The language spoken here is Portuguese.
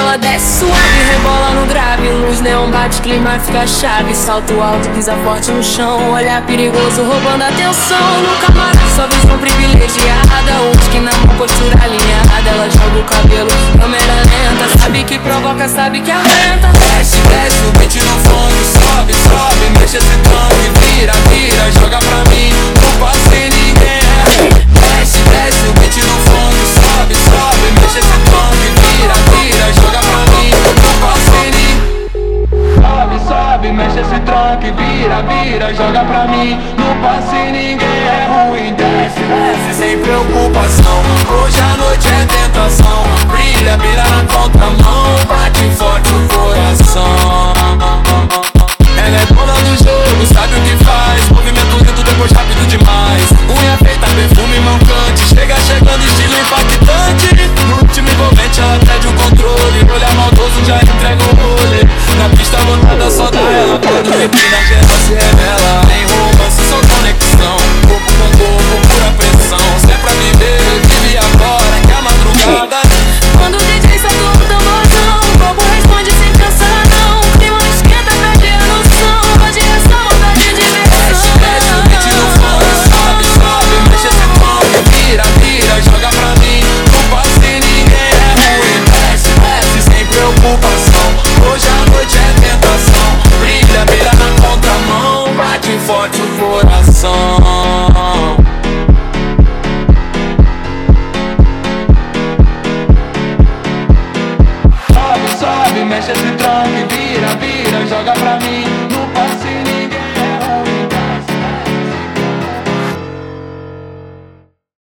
ela desce suave, rebola no grave. Luz neon bate, clima fica chave. Salto alto, pisa forte no chão. Olhar perigoso, roubando atenção. No camarim, só visão privilegiada. Uns que na mão, postura alinhada. Ela joga o cabelo, câmera lenta. Sabe que provoca, sabe que aguenta. Desce, desce, o beat no fone. Sobe, sobe, mexe esse tanque. Vira, vira, joga pra mim. Não passa em ninguém. Desce, desce, o beat no fone. Sobe, sobe, mexe esse tanque. Vira, vira, joga pra mim. Não passa em ninguém. Sobe, sobe, mexe esse tranque. Vira, vira, joga pra mim. Não passa em ninguém, é ruim. Desce, desce, sem preocupação. Hoje a noite é tentação. Brilha, vira na contramão. Bate forte o coração. Ela é dona do jogo, sabe o que faz. Movimento lento, depois rápido demais. Unha feita, perfume mancante. Chega chegando, estilo impactante. No último envolvente, ela perde o controle. Olhar maldoso, já entrega o rolê. Na pista lotada, só dá ela. Quando empina, geral se revela. Tem romance, só conexão. Corpo com corpo, pura pressão. Se é pra viver, vive agora, que a madrugada. Quando o DJ solta o tamborzão, o corpo responde sem pensar não. O clima esquenta, perde a noção. Pode essa vontade de diversão. Desce, desce, o beat no fone. Sobe, sobe, mexe esse fone. Vira, vira, joga pra mim. Não passa em ninguém, é ruim. Desce, desce, sem preocupação. Hoje a noite é tentação. Brilha, vira na contramão. Bate forte o coração. Sobe, sobe, mexe esse tranque. Vira, vira, joga pra mim.